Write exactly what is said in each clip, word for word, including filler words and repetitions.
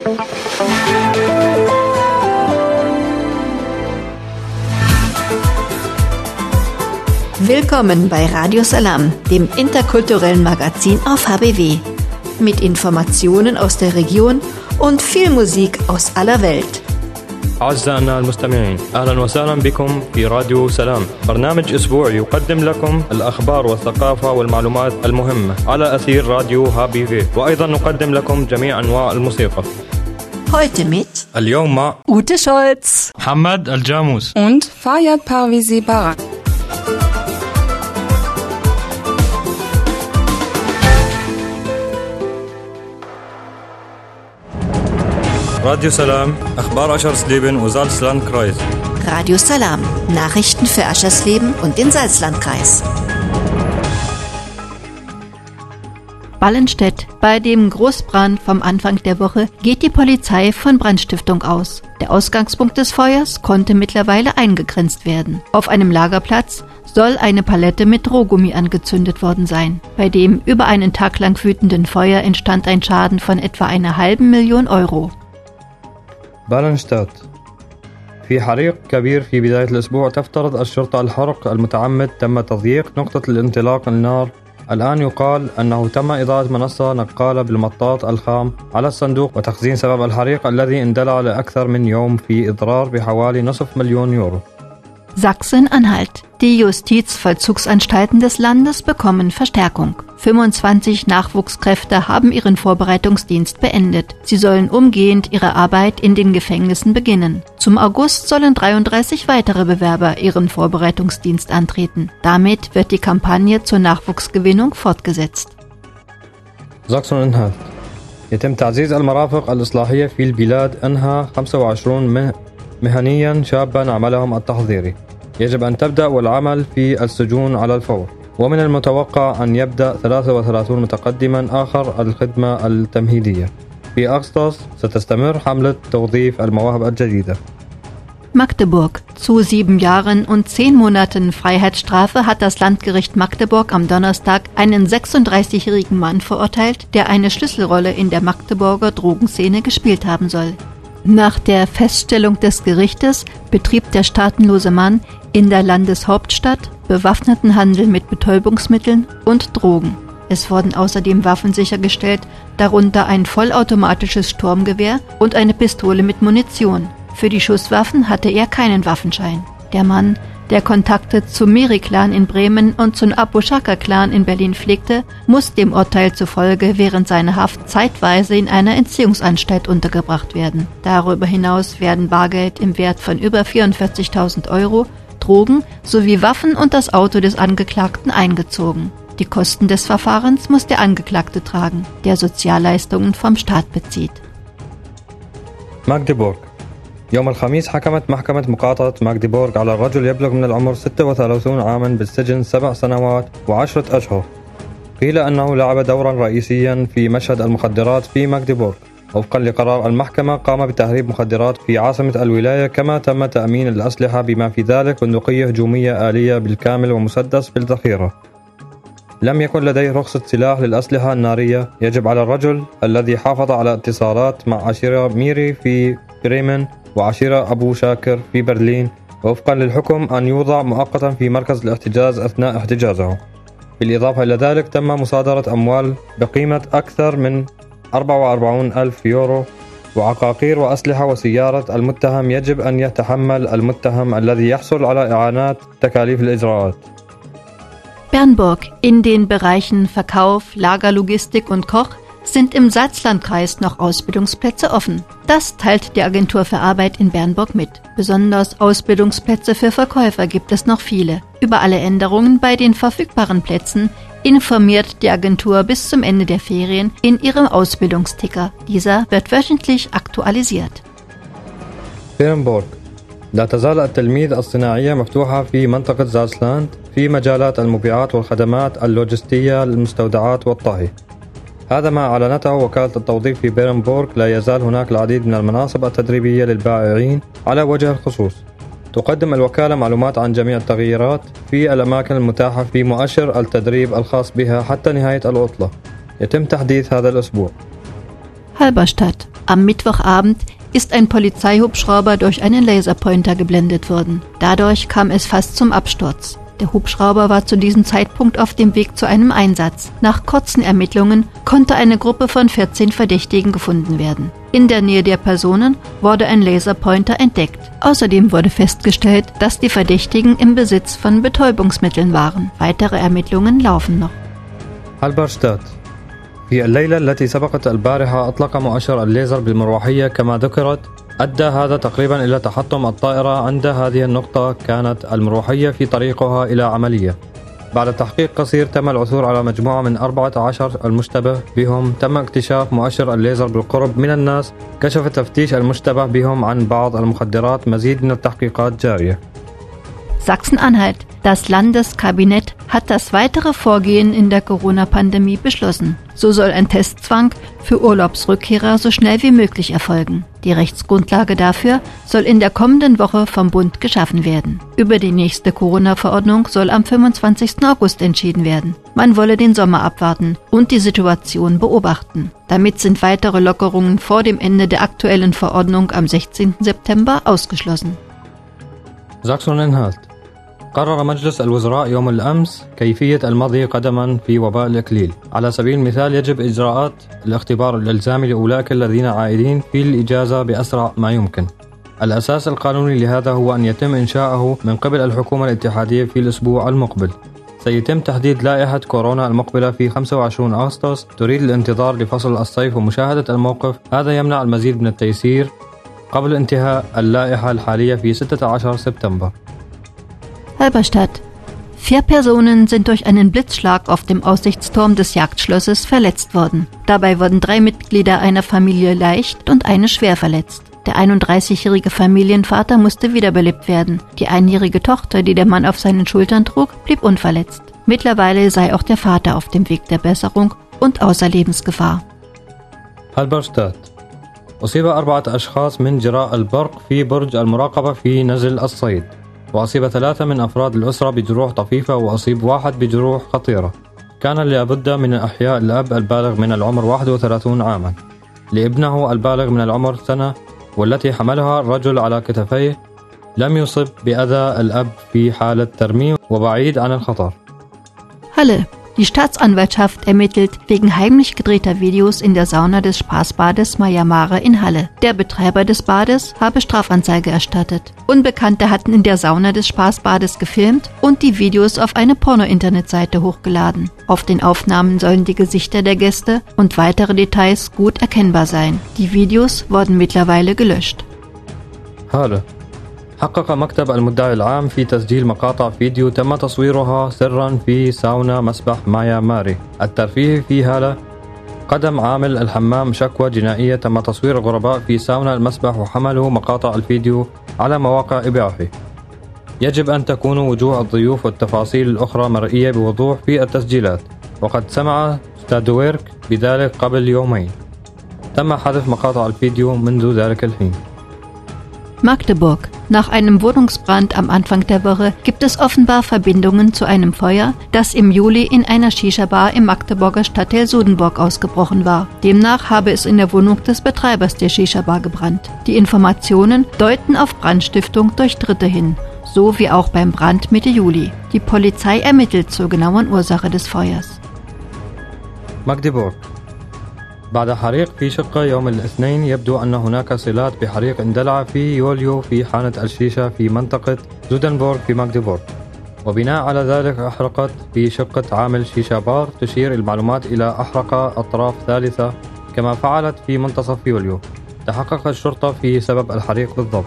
Willkommen bei Radio Salam, dem interkulturellen Magazin auf H B W. Mit Informationen aus der Region und viel Musik aus aller Welt. أعزائنا المستمعين، أهلا وسهلا بكم في راديو سلام، برنامج أسبوعي يقدم لكم الأخبار والثقافة والمعلومات المهمة على أثير راديو ها بي في، وأيضا نقدم لكم جميع أنواع الموسيقى. Heute mit اليوم مع Ute Scholz, محمد الجاموس und Fayyad Parvizi Barak. راديو سلام أخبار Aschersleben und Salzlandkreis. Radio Salam, Nachrichten für Aschersleben und den Salzlandkreis. Ballenstedt. Bei dem Großbrand vom Anfang der Woche geht die Polizei von Brandstiftung aus. Der Ausgangspunkt des Feuers konnte mittlerweile eingegrenzt werden. Auf einem Lagerplatz soll eine Palette mit Rohgummi angezündet worden sein. Bei dem über einen Tag lang wütenden Feuer entstand ein Schaden von etwa einer halben Million Euro. بالنشتات. في حريق كبير في بداية الأسبوع تفترض الشرطة الحرق المتعمد تم تضييق نقطة الانطلاق النار. الآن يقال أنه تم إضاءة منصة نقالة بالمطاط الخام على الصندوق وتخزين سبب الحريق الذي اندلع لأكثر من يوم في إضرار بحوالي نصف مليون يورو. Sachsen-Anhalt. Die Justizvollzugsanstalten des Landes bekommen Verstärkung. fünfundzwanzig Nachwuchskräfte haben ihren Vorbereitungsdienst beendet. Sie sollen umgehend ihre Arbeit in den Gefängnissen beginnen. Zum August sollen dreiunddreißig weitere Bewerber ihren Vorbereitungsdienst antreten. Damit wird die Kampagne zur Nachwuchsgewinnung fortgesetzt. Sachsen-Anhalt. يتم تعزيز المرافق الإصلاحية في البلاد. أنهى خمسة وعشرين مهنيا شابا عملهم التحضيري. يجب أن تبدأ والعمل في السجون على الفور، ومن المتوقع أن يبدأ ثلاثة وثلاثين متقدما آخر الخدمة التمهيدية. في أغسطس ستستمر حملة توظيف المواهب الجديدة. Magdeburg. Zu sieben Jahren und zehn Monaten Freiheitsstrafe hat das Landgericht Magdeburg am Donnerstag einen sechsunddreißigjährigen Mann verurteilt, der eine Schlüsselrolle in der Magdeburger Drogenszene gespielt haben soll. Nach der Feststellung des Gerichtes betrieb der staatenlose Mann in der Landeshauptstadt bewaffneten Handel mit Betäubungsmitteln und Drogen. Es wurden außerdem Waffen sichergestellt, darunter ein vollautomatisches Sturmgewehr und eine Pistole mit Munition. Für die Schusswaffen hatte er keinen Waffenschein. Der Mann, der Kontakte zum Meri-Clan in Bremen und zum Abu Shaka-Clan in Berlin pflegte, muss dem Urteil zufolge während seiner Haft zeitweise in einer Entziehungsanstalt untergebracht werden. Darüber hinaus werden Bargeld im Wert von über vierundvierzigtausend Euro, Drogen sowie Waffen und das Auto des Angeklagten eingezogen. Die Kosten des Verfahrens muss der Angeklagte tragen, der Sozialleistungen vom Staat bezieht. Magdeburg. يوم الخميس حكمت محكمة مقاطعة ماغديبورغ على رجل يبلغ من العمر ستة وثلاثين عاما بالسجن سبع سنوات وعشرة أشهر. قيل أنه لعب دورا رئيسيا في مشهد المخدرات في ماغديبورغ. وفقا لقرار المحكمة قام بتهريب مخدرات في عاصمة الولاية، كما تم تأمين الأسلحة بما في ذلك بندقية هجومية آلية بالكامل ومسدس بالذخيرة. لم يكن لديه رخصة سلاح للأسلحة النارية. يجب على الرجل الذي حافظ على اتصالات مع عشيرة ميري في بريمن وعشيرة أبو شاكر في برلين، وفقا للحكم أن يوضع مؤقتا في مركز الاحتجاز أثناء احتجازه. بالإضافة إلى ذلك تم مصادرة أموال بقيمة أكثر من أربعة وأربعين ألف يورو وعقاقير وأسلحة وسيارة المتهم. يجب أن يتحمل المتهم الذي يحصل على إعانات تكاليف الإجراءات. Bernburg. In den Bereichen Verkauf, Lagerlogistik und Koch sind im Salzlandkreis noch Ausbildungsplätze offen. Das teilt die Agentur für Arbeit in Bernburg mit. Besonders Ausbildungsplätze für Verkäufer gibt es noch viele. Über alle Änderungen bei den verfügbaren Plätzen informiert die Agentur bis zum Ende der Ferien in ihrem Ausbildungsticker. Dieser wird wöchentlich aktualisiert. Bernburg. لا تزال التلميذ الصناعية مفتوحة في منطقة زالسلاند في مجالات المبيعات والخدمات اللوجستية للمستودعات والطهي. هذا ما أعلنته وكالة التوظيف في بيرنبورغ. لا يزال هناك العديد من المناصب التدريبية للبائعين على وجه الخصوص. تقدم الوكالة معلومات عن جميع التغييرات في الأماكن المتاحة في مؤشر التدريب الخاص بها حتى نهاية العطلة. يتم تحديث هذا الأسبوع. Halberstadt. Am Mittwochabend ist ein Polizeihubschrauber durch einen Laserpointer geblendet worden. Dadurch kam es fast zum Absturz. Der Hubschrauber war zu diesem Zeitpunkt auf dem Weg zu einem Einsatz. Nach kurzen Ermittlungen konnte eine Gruppe von vierzehn Verdächtigen gefunden werden. In der Nähe der Personen wurde ein Laserpointer entdeckt. Außerdem wurde festgestellt, dass die Verdächtigen im Besitz von Betäubungsmitteln waren. Weitere Ermittlungen laufen noch. هالبرشتات في الليلة التي سبقت البارحة أطلق مؤشر الليزر بالمروحية كما ذكرت. أدى هذا تقريبا إلى تحطم الطائرة. عند هذه النقطة كانت المروحية في طريقها إلى عملية. بعد تحقيق قصير تم العثور على مجموعة من أربعة عشر المشتبه بهم. تم اكتشاف مؤشر الليزر بالقرب من الناس. كشف التفتيش المشتبه بهم عن بعض المخدرات. مزيد من التحقيقات جارية. Sachsen-Anhalt. Das Landeskabinett hat das weitere Vorgehen in der Corona-Pandemie beschlossen. So soll ein Testzwang für Urlaubsrückkehrer so schnell wie möglich erfolgen. Die Rechtsgrundlage dafür soll in der kommenden Woche vom Bund geschaffen werden. Über die nächste Corona-Verordnung soll am fünfundzwanzigsten August entschieden werden. Man wolle den Sommer abwarten und die Situation beobachten. Damit sind weitere Lockerungen vor dem Ende der aktuellen Verordnung am sechzehnten September ausgeschlossen. Sachsen-Anhalt. قرر مجلس الوزراء يوم الأمس كيفية المضي قدما في وباء الإكليل. على سبيل المثال يجب إجراءات الاختبار الإلزامي لأولئك الذين عائدين في الإجازة بأسرع ما يمكن. الأساس القانوني لهذا هو أن يتم إنشاؤه من قبل الحكومة الاتحادية في الأسبوع المقبل. سيتم تحديد لائحة كورونا المقبلة في خمسة وعشرين أغسطس. تريد الانتظار لفصل الصيف ومشاهدة الموقف. هذا يمنع المزيد من التيسير قبل انتهاء اللائحة الحالية في ستة عشر سبتمبر. Halberstadt. Vier Personen sind durch einen Blitzschlag auf dem Aussichtsturm des Jagdschlosses verletzt worden. Dabei wurden drei Mitglieder einer Familie leicht und eine schwer verletzt. Der einunddreißigjährige Familienvater musste wiederbelebt werden. Die einjährige Tochter, die der Mann auf seinen Schultern trug, blieb unverletzt. Mittlerweile sei auch der Vater auf dem Weg der Besserung und außer Lebensgefahr. Halberstadt. أصيب أربعة أشخاص من جراء البرق في برج المراقبة في نزل الصيد. وأصيب ثلاثة من أفراد الأسرة بجروح طفيفة وأصيب واحد بجروح خطيرة. كان لابد من إحياء الأب البالغ من العمر واحد وثلاثين عاما لابنه البالغ من العمر سنة والتي حملها الرجل على كتفيه. لم يصب بأذى الأب في حالة ترميم وبعيد عن الخطر. Halle. Die Staatsanwaltschaft ermittelt wegen heimlich gedrehter Videos in der Sauna des Spaßbades Mayamare in Halle. Der Betreiber des Bades habe Strafanzeige erstattet. Unbekannte hatten in der Sauna des Spaßbades gefilmt und die Videos auf eine Porno-Internetseite hochgeladen. Auf den Aufnahmen sollen die Gesichter der Gäste und weitere Details gut erkennbar sein. Die Videos wurden mittlerweile gelöscht. Halle. حقق مكتب المدعي العام في تسجيل مقاطع فيديو تم تصويرها سرا في ساونا مسبح مايا ماري الترفيهي في هالة. قدم عامل الحمام شكوى جنائية. تم تصوير الغرباء في ساونا المسبح وحملوا مقاطع الفيديو على مواقع إباحة. يجب أن تكون وجوه الضيوف والتفاصيل الأخرى مرئية بوضوح في التسجيلات. وقد سمع ستادويرك بذلك قبل يومين. تم حذف مقاطع الفيديو منذ ذلك الحين. Magdeburg. Nach einem Wohnungsbrand am Anfang der Woche gibt es offenbar Verbindungen zu einem Feuer, das im Juli in einer Shisha-Bar im Magdeburger Stadtteil Sudenburg ausgebrochen war. Demnach habe es in der Wohnung des Betreibers der Shisha-Bar gebrannt. Die Informationen deuten auf Brandstiftung durch Dritte hin, so wie auch beim Brand Mitte Juli. Die Polizei ermittelt zur genauen Ursache des Feuers. Magdeburg. بعد حريق في شقة يوم الاثنين يبدو أن هناك صلات بحريق اندلع في يوليو في حانة الشيشة في منطقة زودنبورغ في ماغديبورغ. وبناء على ذلك أحرقت في شقة عامل شيشة بار. تشير المعلومات إلى أحرق أطراف ثالثة كما فعلت في منتصف يوليو. تحقق الشرطة في سبب الحريق بالضبط.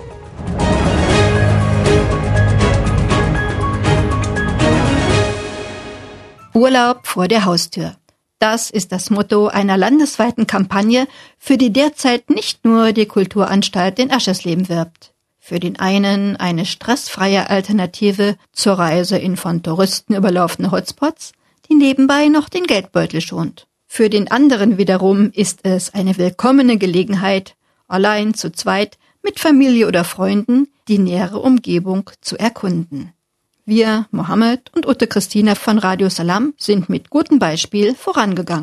Urlaub vor der Haustür. Das ist das Motto einer landesweiten Kampagne, für die derzeit nicht nur die Kulturanstalt in Aschersleben wirbt. Für den einen eine stressfreie Alternative zur Reise in von Touristen überlaufene Hotspots, die nebenbei noch den Geldbeutel schont. Für den anderen wiederum ist es eine willkommene Gelegenheit, allein, zu zweit, mit Familie oder Freunden die nähere Umgebung zu erkunden. Wir, Mohammed und Ute Christina von Radio Salam, sind mit gutem Beispiel vorangegangen.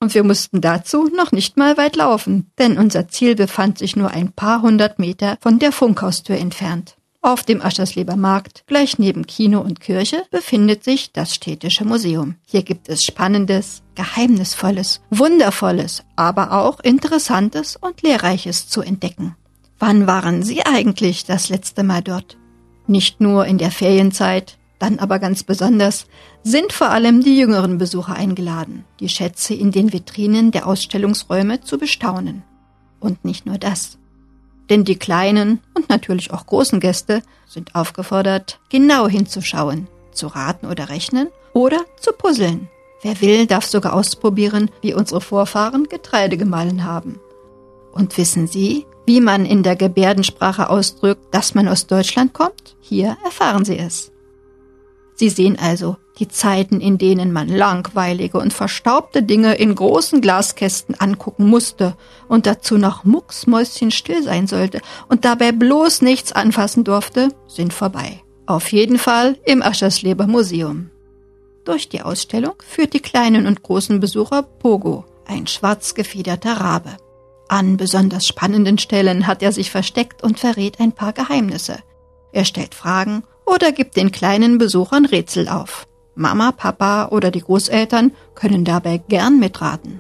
Und wir mussten dazu noch nicht mal weit laufen, denn unser Ziel befand sich nur ein paar hundert Meter von der Funkhaustür entfernt. Auf dem Aschersleber Markt, gleich neben Kino und Kirche, befindet sich das Städtische Museum. Hier gibt es Spannendes, Geheimnisvolles, Wundervolles, aber auch Interessantes und Lehrreiches zu entdecken. Wann waren Sie eigentlich das letzte Mal dort? Nicht nur in der Ferienzeit, dann aber ganz besonders, sind vor allem die jüngeren Besucher eingeladen, die Schätze in den Vitrinen der Ausstellungsräume zu bestaunen. Und nicht nur das. Denn die kleinen und natürlich auch großen Gäste sind aufgefordert, genau hinzuschauen, zu raten oder rechnen oder zu puzzeln. Wer will, darf sogar ausprobieren, wie unsere Vorfahren Getreide gemahlen haben. Und wissen Sie, wie man in der Gebärdensprache ausdrückt, dass man aus Deutschland kommt? Hier erfahren Sie es. Sie sehen also die Zeiten, in denen man langweilige und verstaubte Dinge in großen Glaskästen angucken musste und dazu noch mucksmäuschenstill sein sollte und dabei bloß nichts anfassen durfte, sind vorbei. Auf jeden Fall im Aschersleber Museum. Durch die Ausstellung führt die kleinen und großen Besucher Pogo, ein schwarz gefiederter Rabe. An besonders spannenden Stellen hat er sich versteckt und verrät ein paar Geheimnisse. Er stellt Fragen oder gibt den kleinen Besuchern Rätsel auf. Mama, Papa oder die Großeltern können dabei gern mitraten.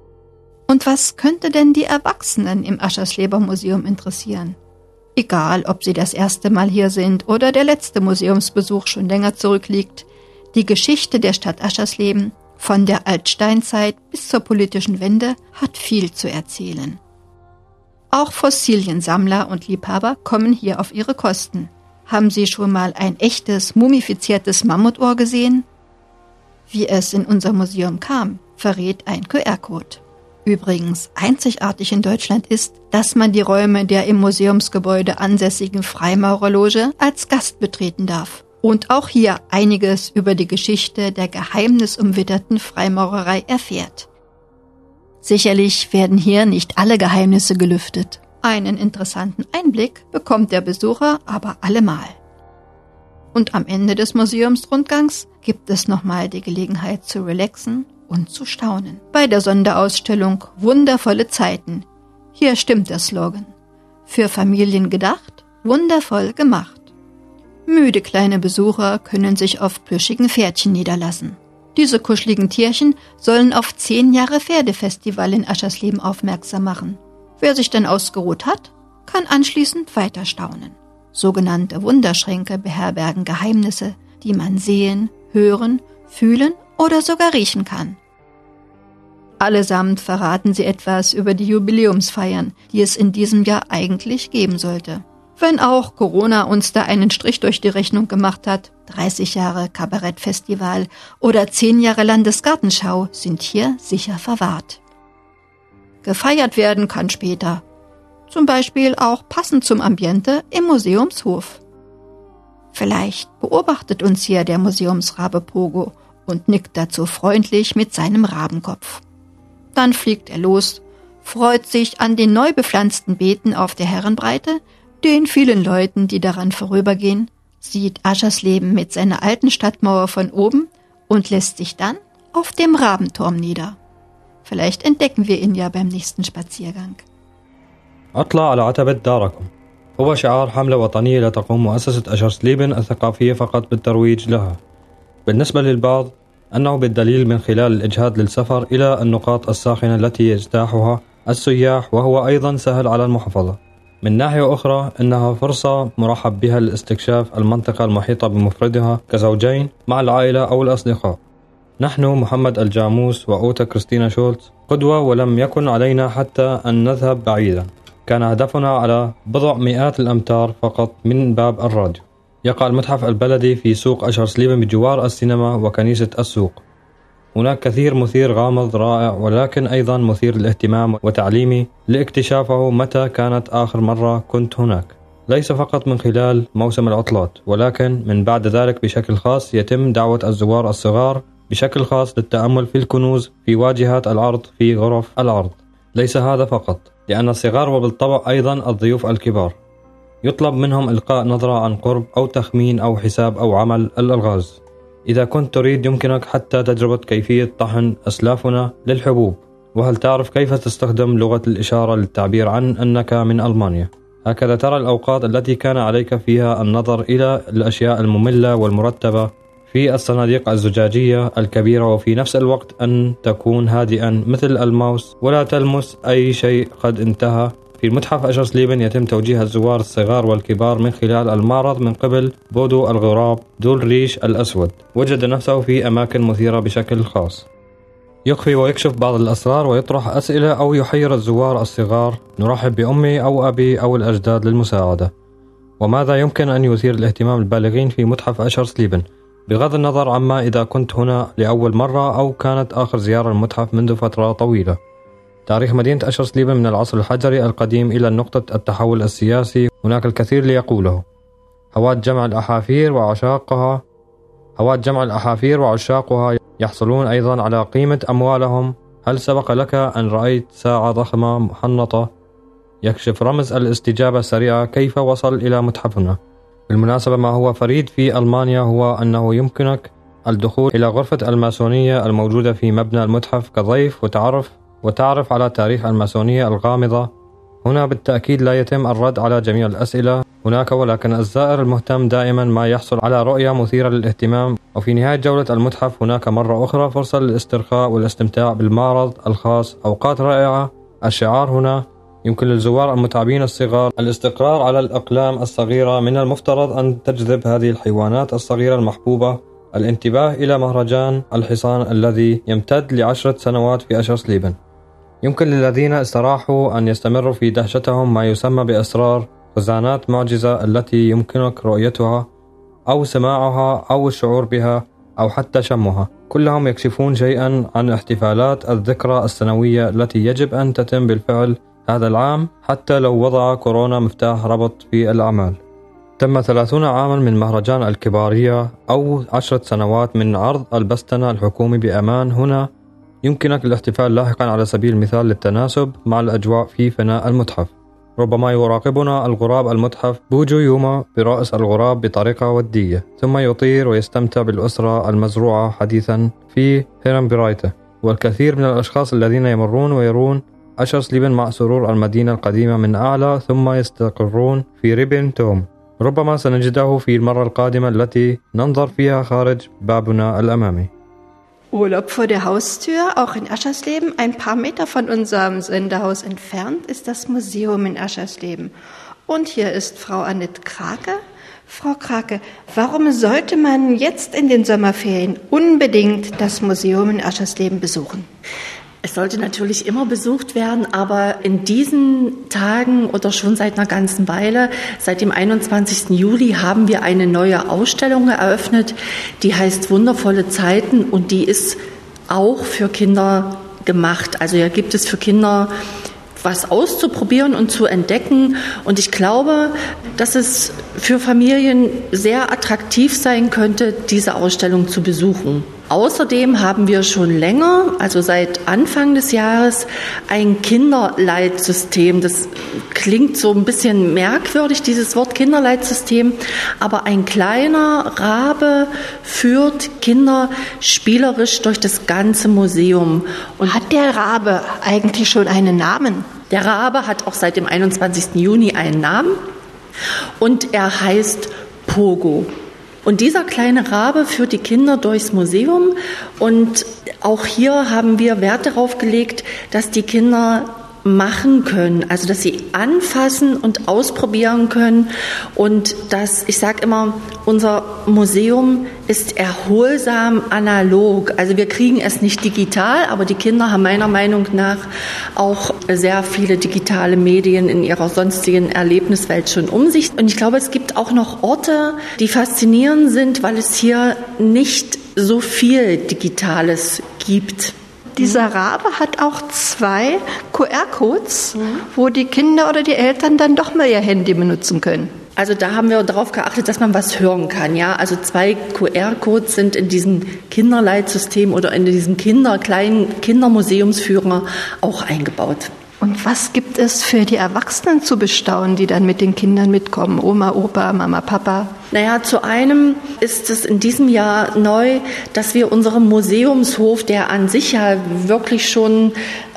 Und was könnte denn die Erwachsenen im Aschersleber Museum interessieren? Egal, ob sie das erste Mal hier sind oder der letzte Museumsbesuch schon länger zurückliegt, die Geschichte der Stadt Aschersleben, von der Altsteinzeit bis zur politischen Wende, hat viel zu erzählen. Auch Fossiliensammler und Liebhaber kommen hier auf ihre Kosten. Haben Sie schon mal ein echtes, mumifiziertes Mammutohr gesehen? Wie es in unser Museum kam, verrät ein Q R-Code. Übrigens einzigartig in Deutschland ist, dass man die Räume der im Museumsgebäude ansässigen Freimaurerloge als Gast betreten darf. Und auch hier einiges über die Geschichte der geheimnisumwitterten Freimaurerei erfährt. Sicherlich werden hier nicht alle Geheimnisse gelüftet. Einen interessanten Einblick bekommt der Besucher aber allemal. Und am Ende des Museumsrundgangs gibt es nochmal die Gelegenheit zu relaxen und zu staunen. Bei der Sonderausstellung Wundervolle Zeiten. Hier stimmt der Slogan. Für Familien gedacht, wundervoll gemacht. Müde kleine Besucher können sich auf plüschigen Pferdchen niederlassen. Diese kuscheligen Tierchen sollen auf zehn Jahre Pferdefestival in Aschersleben aufmerksam machen. Wer sich dann ausgeruht hat, kann anschließend weiter staunen. Sogenannte Wunderschränke beherbergen Geheimnisse, die man sehen, hören, fühlen oder sogar riechen kann. Allesamt verraten sie etwas über die Jubiläumsfeiern, die es in diesem Jahr eigentlich geben sollte. Wenn auch Corona uns da einen Strich durch die Rechnung gemacht hat, dreißig Jahre Kabarettfestival oder zehn Jahre Landesgartenschau sind hier sicher verwahrt. Gefeiert werden kann später. Zum Beispiel auch passend zum Ambiente im Museumshof. Vielleicht beobachtet uns hier der Museumsrabe Pogo und nickt dazu freundlich mit seinem Rabenkopf. Dann fliegt er los, freut sich an den neu bepflanzten Beeten auf der Herrenbreite, den vielen Leuten, die daran vorübergehen, sieht Aschersleben mit seiner alten Stadtmauer von oben und lässt sich dann auf dem Rabenturm nieder. Vielleicht entdecken wir ihn ja beim nächsten Spaziergang. أطلع على عتبة داركم هو شعار حملة وطنية لا تقوم مؤسسة أشرسليبن الثقافية فقط بالترويج لها. بالنسبة للبعض أنه بالدليل من خلال الإجهاد للسفر إلى النقاط الساخنة التي يجتاحها السياح وهو أيضا سهل على المحافظة. من ناحية أخرى إنها فرصة مرحب بها لاستكشاف المنطقة المحيطة بمفردها كزوجين مع العائلة أو الأصدقاء. نحن محمد الجاموس وأوتا كريستينا شولتز قدوة ولم يكن علينا حتى أن نذهب بعيدا. كان هدفنا على بضع مئات الأمتار فقط من باب الراديو. يقع المتحف البلدي في سوق أشرسليبن بجوار السينما وكنيسة السوق. هناك كثير مثير غامض رائع ولكن أيضا مثير للاهتمام وتعليمي لاكتشافه متى كانت آخر مرة كنت هناك. ليس فقط من خلال موسم العطلات ولكن من بعد ذلك بشكل خاص يتم دعوة الزوار الصغار بشكل خاص للتأمل في الكنوز في واجهات العرض في غرف العرض. ليس هذا فقط لأن الصغار وبالطبع أيضا الضيوف الكبار يطلب منهم إلقاء نظرة عن قرب أو تخمين أو حساب أو عمل الألغاز. إذا كنت تريد يمكنك حتى تجربة كيفية طحن أسلافنا للحبوب وهل تعرف كيف تستخدم لغة الإشارة للتعبير عن أنك من ألمانيا؟ هكذا ترى الأوقات التي كان عليك فيها النظر إلى الأشياء المملة والمرتبة في الصناديق الزجاجية الكبيرة، وفي نفس الوقت أن تكون هادئا مثل الماوس ولا تلمس أي شيء قد انتهى. في المتحف أشرس ليبن يتم توجيه الزوار الصغار والكبار من خلال المعرض من قبل بودو الغراب ذو الريش الأسود. وجد نفسه في أماكن مثيرة بشكل خاص، يخفي ويكشف بعض الأسرار ويطرح أسئلة أو يحير الزوار الصغار. نرحب بأمي أو أبي أو الأجداد للمساعدة. وماذا يمكن أن يثير الاهتمام البالغين في متحف أشرس ليبن؟ بغض النظر عما إذا كنت هنا لأول مرة أو كانت آخر زيارة للمتحف منذ فترة طويلة. تاريخ مدينة أشرس ليبن من العصر الحجري القديم إلى نقطة التحول السياسي هناك الكثير ليقوله. هواة جمع الأحافير وعشاقها هواة جمع الأحافير وعشاقها يحصلون أيضا على قيمة أموالهم. هل سبق لك أن رأيت ساعة ضخمة محنطة؟ يكشف رمز الاستجابة السريعة كيف وصل إلى متحفنا. بالمناسبة ما هو فريد في ألمانيا هو أنه يمكنك الدخول إلى غرفة الماسونية الموجودة في مبنى المتحف كضيف وتعرف وتعرف على تاريخ الماسونية الغامضة. هنا بالتأكيد لا يتم الرد على جميع الأسئلة هناك، ولكن الزائر المهتم دائما ما يحصل على رؤية مثيرة للاهتمام. وفي نهاية جولة المتحف هناك مرة أخرى فرصة للاسترخاء والاستمتاع بالمعرض الخاص. أوقات رائعة. الشعار هنا يمكن للزوار المتعبين الصغار الاستقرار على الأقلام الصغيرة. من المفترض أن تجذب هذه الحيوانات الصغيرة المحبوبة الانتباه إلى مهرجان الحصان الذي يمتد لعشرة سنوات في أشرس ليبن. يمكن للذين استراحوا أن يستمروا في دهشتهم ما يسمى بأسرار خزانات معجزة التي يمكنك رؤيتها أو سماعها أو الشعور بها أو حتى شمها. كلهم يكشفون شيئا عن احتفالات الذكرى السنوية التي يجب أن تتم بالفعل هذا العام حتى لو وضع كورونا مفتاح ربط في الأعمال. تم ثلاثون عاما من مهرجان الكبارية أو عشرة سنوات من عرض البستنة الحكومي بأمان. هنا يمكنك الاحتفال لاحقا على سبيل المثال للتناسب مع الأجواء في فناء المتحف. ربما يراقبنا الغراب المتحف بوجو يوما برأس الغراب بطريقة ودية، ثم يطير ويستمتع بالأسرة المزروعة حديثا في هيرنبرايته. والكثير من الأشخاص الذين يمرون ويرون أشرس ليبن مع سرور المدينة القديمة من أعلى ثم يستقرون في ريبن توم. ربما سنجده في المرة القادمة التي ننظر فيها خارج بابنا الأمامي. Urlaub vor der Haustür, auch in Aschersleben. Ein paar Meter von unserem Sendehaus entfernt ist das Museum in Aschersleben. Und hier ist Frau Annette Krake. Frau Krake, warum sollte man jetzt in den Sommerferien unbedingt das Museum in Aschersleben besuchen? Es sollte natürlich immer besucht werden, aber in diesen Tagen oder schon seit einer ganzen Weile, seit dem einundzwanzigsten Juli, haben wir eine neue Ausstellung eröffnet, die heißt Wundervolle Zeiten, und die ist auch für Kinder gemacht. Also hier gibt es für Kinder was auszuprobieren und zu entdecken, und ich glaube, dass es für Familien sehr attraktiv sein könnte, diese Ausstellung zu besuchen. Außerdem haben wir schon länger, also seit Anfang des Jahres, ein Kinderleitsystem. Das klingt so ein bisschen merkwürdig, dieses Wort Kinderleitsystem, aber ein kleiner Rabe führt Kinder spielerisch durch das ganze Museum. Und hat der Rabe eigentlich schon einen Namen? Der Rabe hat auch seit dem einundzwanzigsten Juni einen Namen, und er heißt Pogo. Und dieser kleine Rabe führt die Kinder durchs Museum, und auch hier haben wir Wert darauf gelegt, dass die Kinder machen können, also dass sie anfassen und ausprobieren können, und dass, ich sage immer, unser Museum ist erholsam analog. Also wir kriegen es nicht digital, aber die Kinder haben meiner Meinung nach auch sehr viele digitale Medien in ihrer sonstigen Erlebniswelt schon um sich. Und ich glaube, es gibt auch noch Orte, die faszinierend sind, weil es hier nicht so viel Digitales gibt. Dieser Rabe hat auch zwei Q R-Codes, mhm. wo die Kinder oder die Eltern dann doch mal ihr Handy benutzen können. Also da haben wir darauf geachtet, dass man was hören kann. Ja, also zwei Q R-Codes sind in diesem Kinderleitsystem oder in diesem Kinder, kleinen Kindermuseumsführer auch eingebaut. Und was gibt es für die Erwachsenen zu bestaunen, die dann mit den Kindern mitkommen? Oma, Opa, Mama, Papa? Naja, zu einem ist es in diesem Jahr neu, dass wir unserem Museumshof, der an sich ja wirklich schon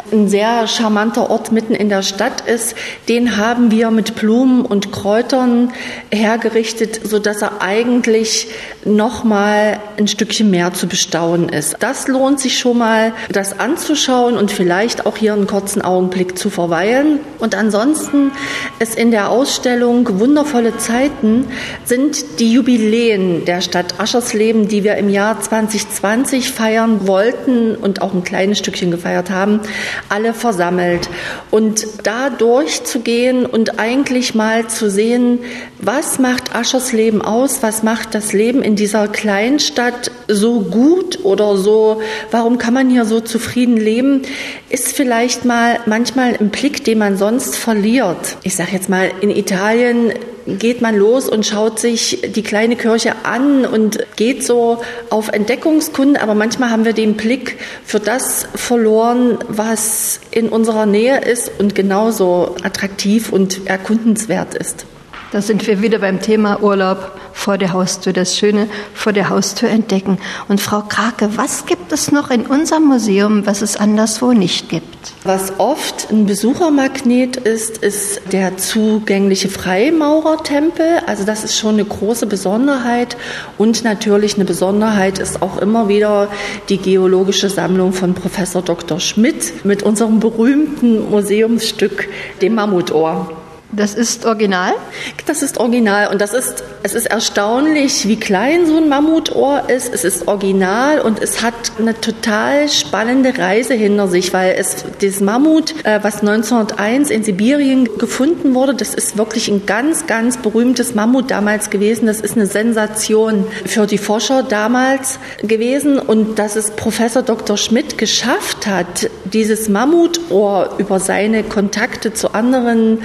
ein sehr charmanter Ort mitten in der Stadt ist, den haben wir mit Blumen und Kräutern hergerichtet, sodass er eigentlich noch mal ein Stückchen mehr zu bestaunen ist. Das lohnt sich schon mal, das anzuschauen und vielleicht auch hier einen kurzen Augenblick zu verweilen. Und ansonsten ist in der Ausstellung Wundervolle Zeiten sind die Jubiläen der Stadt Aschersleben, die wir im Jahr zwanzig zwanzig feiern wollten und auch ein kleines Stückchen gefeiert haben, alle versammelt. Und da durchzugehen und eigentlich mal zu sehen, was macht Aschersleben aus, was macht das Leben in dieser Kleinstadt so gut oder so, warum kann man hier so zufrieden leben, ist vielleicht mal manchmal ein Blick, den man sonst verliert. Ich sage jetzt mal, in Italien geht man los und schaut sich die kleine Kirche an und geht so auf Entdeckungskunde, aber manchmal haben wir den Blick für das verloren, was in unserer Nähe ist und genauso attraktiv und erkundenswert ist. Da sind wir wieder beim Thema Urlaub vor der Haustür, das Schöne vor der Haustür entdecken. Und Frau Krake, was gibt es noch in unserem Museum, was es anderswo nicht gibt? Was oft ein Besuchermagnet ist, ist der zugängliche Freimaurertempel. Also das ist schon eine große Besonderheit. Und natürlich eine Besonderheit ist auch immer wieder die geologische Sammlung von Professor Doktor Schmidt mit unserem berühmten Museumsstück, dem Mammutohr. Das ist original? Das ist original und das ist, es ist erstaunlich, wie klein so ein Mammutohr ist. Es ist original und es hat eine total spannende Reise hinter sich, weil es, das Mammut, äh, was neunzehnhunderteins in Sibirien gefunden wurde, das ist wirklich ein ganz, ganz berühmtes Mammut damals gewesen. Das ist eine Sensation für die Forscher damals gewesen und dass es Professor Doktor Schmidt geschafft hat, dieses Mammutohr über seine Kontakte zu anderen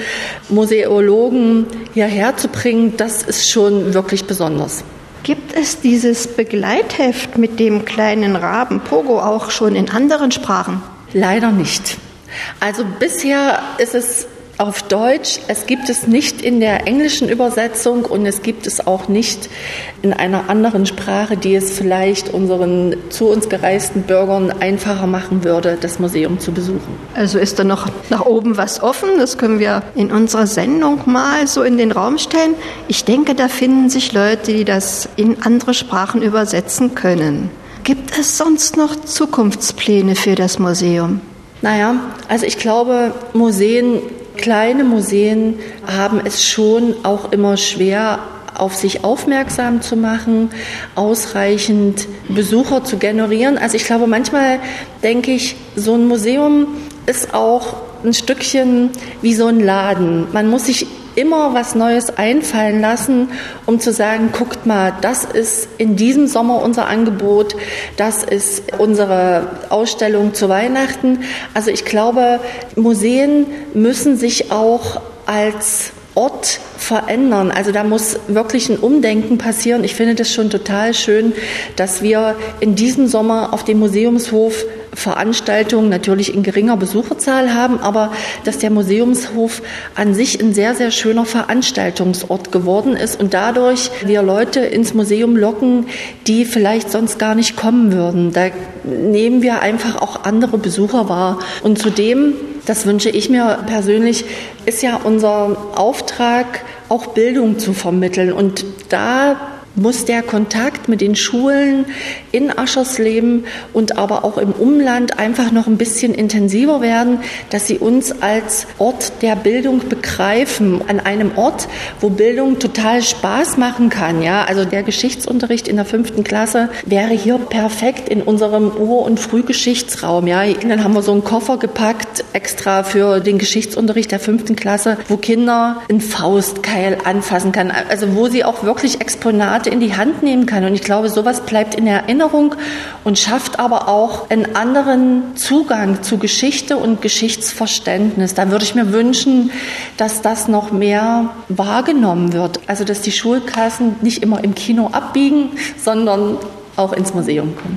Museologen hierher zu bringen, das ist schon wirklich besonders. Gibt es dieses Begleitheft mit dem kleinen Raben Pogo auch schon in anderen Sprachen? Leider nicht. Also bisher ist es auf Deutsch, es gibt es nicht in der englischen Übersetzung und es gibt es auch nicht in einer anderen Sprache, die es vielleicht unseren zu uns gereisten Bürgern einfacher machen würde, das Museum zu besuchen. Also ist da noch nach oben was offen? Das können wir in unserer Sendung mal so in den Raum stellen. Ich denke, da finden sich Leute, die das in andere Sprachen übersetzen können. Gibt es sonst noch Zukunftspläne für das Museum? Naja, also ich glaube, Museen Kleine Museen haben es schon auch immer schwer, auf sich aufmerksam zu machen, ausreichend Besucher zu generieren. Also ich glaube, manchmal denke ich, so ein Museum ist auch ein Stückchen wie so ein Laden. Man muss sich immer was Neues einfallen lassen, um zu sagen, guckt mal, das ist in diesem Sommer unser Angebot, das ist unsere Ausstellung zu Weihnachten. Also ich glaube, Museen müssen sich auch als Ort verändern. Also da muss wirklich ein Umdenken passieren. Ich finde das schon total schön, dass wir in diesem Sommer auf dem Museumshof Veranstaltungen natürlich in geringer Besucherzahl haben, aber dass der Museumshof an sich ein sehr, sehr schöner Veranstaltungsort geworden ist und dadurch wir Leute ins Museum locken, die vielleicht sonst gar nicht kommen würden. Da nehmen wir einfach auch andere Besucher wahr. Und zudem, das wünsche ich mir persönlich, ist ja unser Auftrag, auch Bildung zu vermitteln. Und da muss der Kontakt mit den Schulen in Aschersleben und aber auch im Umland einfach noch ein bisschen intensiver werden, dass sie uns als Ort der Bildung begreifen, an einem Ort, wo Bildung total Spaß machen kann. Ja, also der Geschichtsunterricht in der fünften Klasse wäre hier perfekt in unserem Ur- und Frühgeschichtsraum. Ja, dann haben wir so einen Koffer gepackt extra für den Geschichtsunterricht der fünften Klasse, wo Kinder einen Faustkeil anfassen können, also wo sie auch wirklich Exponate in die Hand nehmen kann. Und ich glaube, sowas bleibt in Erinnerung und schafft aber auch einen anderen Zugang zu Geschichte und Geschichtsverständnis. Da würde ich mir wünschen, dass das noch mehr wahrgenommen wird. Also, dass die Schulklassen nicht immer im Kino abbiegen, sondern auch ins Museum kommen.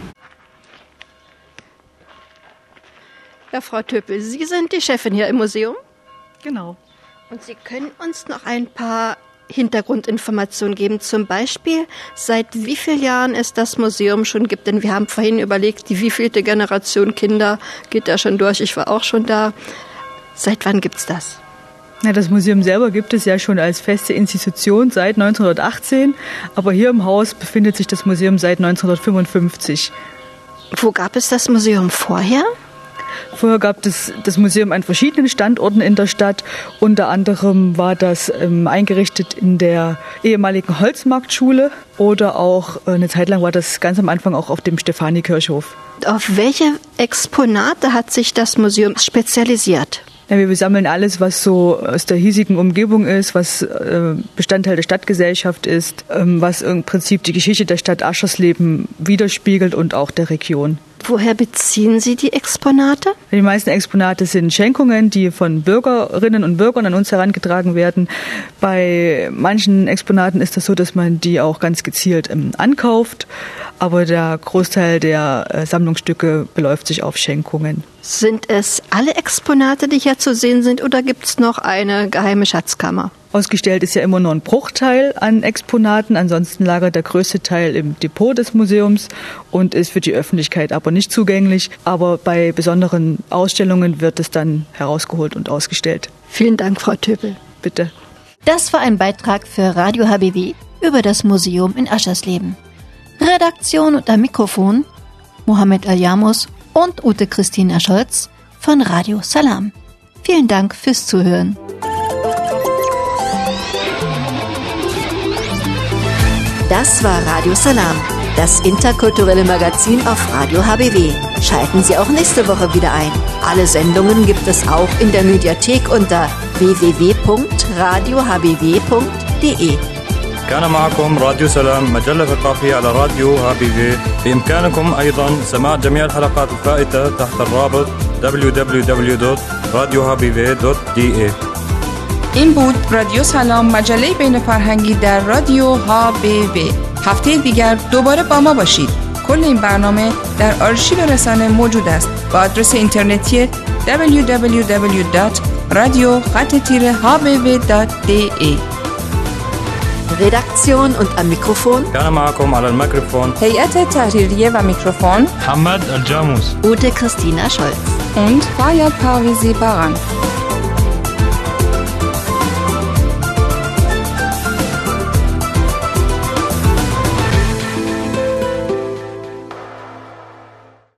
Ja, Frau Töppel, Sie sind die Chefin hier im Museum? Genau. Und Sie können uns noch ein paar Hintergrundinformationen geben. Zum Beispiel, seit wie vielen Jahren es das Museum schon gibt. Denn wir haben vorhin überlegt, die wievielte Generation Kinder geht da schon durch. Ich war auch schon da. Seit wann gibt's das? Ja, das Museum selber gibt es ja schon als feste Institution seit neunzehnhundertachtzehn. Aber hier im Haus befindet sich das Museum seit neunzehnhundertfünfundfünfzig. Wo gab es das Museum vorher? Vorher gab es das Museum an verschiedenen Standorten in der Stadt. Unter anderem war das ähm, eingerichtet in der ehemaligen Holzmarktschule oder auch äh, eine Zeit lang war das ganz am Anfang auch auf dem Stefani-Kirchhof. Auf welche Exponate hat sich das Museum spezialisiert? Ja, wir sammeln alles, was so aus der hiesigen Umgebung ist, was äh, Bestandteil der Stadtgesellschaft ist, ähm, was im Prinzip die Geschichte der Stadt Aschersleben widerspiegelt und auch der Region. Woher beziehen Sie die Exponate? Die meisten Exponate sind Schenkungen, die von Bürgerinnen und Bürgern an uns herangetragen werden. Bei manchen Exponaten ist es das so, dass man die auch ganz gezielt ähm, ankauft, aber der Großteil der äh, Sammlungsstücke beläuft sich auf Schenkungen. Sind es alle Exponate, die hier zu sehen sind, oder gibt es noch eine geheime Schatzkammer? Ausgestellt ist ja immer nur ein Bruchteil an Exponaten. Ansonsten lagert der größte Teil im Depot des Museums und ist für die Öffentlichkeit aber nicht zugänglich. Aber bei besonderen Ausstellungen wird es dann herausgeholt und ausgestellt. Vielen Dank, Frau Töpel. Bitte. Das war ein Beitrag für Radio H B W über das Museum in Aschersleben. Redaktion und am Mikrofon Mohammed Al-Jamus und Ute Christina Scholz von Radio Salam. Vielen Dank fürs Zuhören. Das war Radio Salam, das interkulturelle Magazin auf Radio H B W. Schalten Sie auch nächste Woche wieder ein. Alle Sendungen gibt es auch in der Mediathek unter w w w punkt radio h b w punkt d e. كان معكم راديو سلام مجلة ثقافية على راديو ها بي في. بإمكانكم أيضا سماع جميع الحلقات الفائتة تحت الرابط دبليو دبليو دبليو دوت رادیو ها بی وی دوت دی ای. این بود رادیو سلام، مجله بین فرهنگی در رادیو ها بی وی. هفته دیگر دوباره با ما باشید. کل این برنامه در آرشیو رسانه موجود است با آدرس اینترنتی دبلیو دبلیو دبلیو دات رادیو خط تیره ها بی وی دات دی ای. Redaktion und am Mikrofon كان معكم على الميكروفون هیئت تحریریه و میکروفون محمد الجاموس Ute Christina Scholz und Fayad Parvizi Baran.